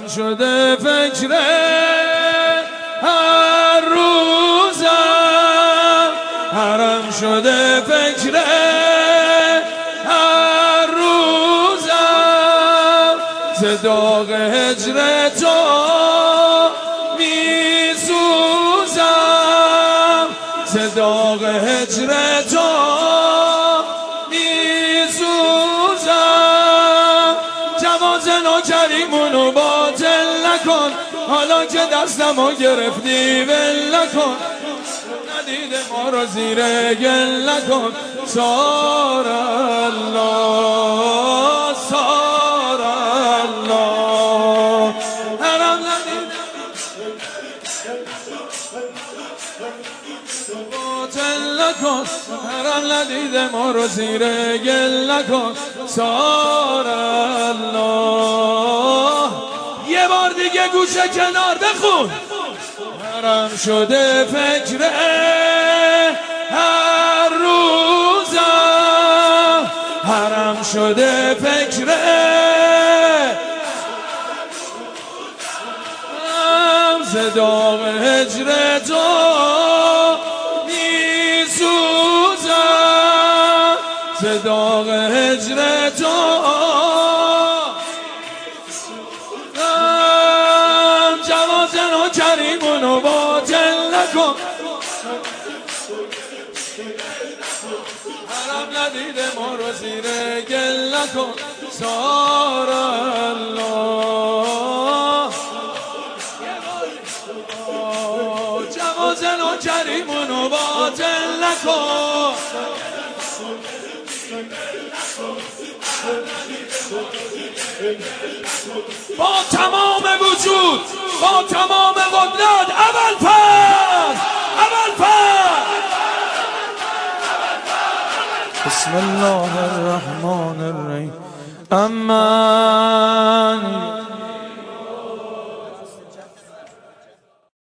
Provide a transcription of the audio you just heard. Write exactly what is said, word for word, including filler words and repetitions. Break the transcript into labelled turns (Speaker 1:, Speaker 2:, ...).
Speaker 1: حرام شده فکر هر روزم، حرام شده فکر هر روزم، ز داغ هجر تو می سوزم، ز داغ هجر تو می سوزم. جواز نوکریمونو باطل نکن، حالا که دستمو گرفتی ول نکن، ندید ما رو زیر گل نکن. سار الله سار الله، حرام ندید باطل نکن، حرام ندید ما رو زیر گل نکن. سار الله. یه بار دیگه گوشه کنار بخون. حرام شده فکر هر روزم، حرام شده فکر ز داغ هجر تو می سوزم، ز داغ هجر تو جواز نوکریمونو باطل نکن، حرام ندید ما رو زیر گل نکن. سار الله. جواز نوکریمونو باطل نکن، با تمام وجود، با تمام قدرت ابوالفضل ابوالفضل. بسم الله الرحمن الرحیم. اما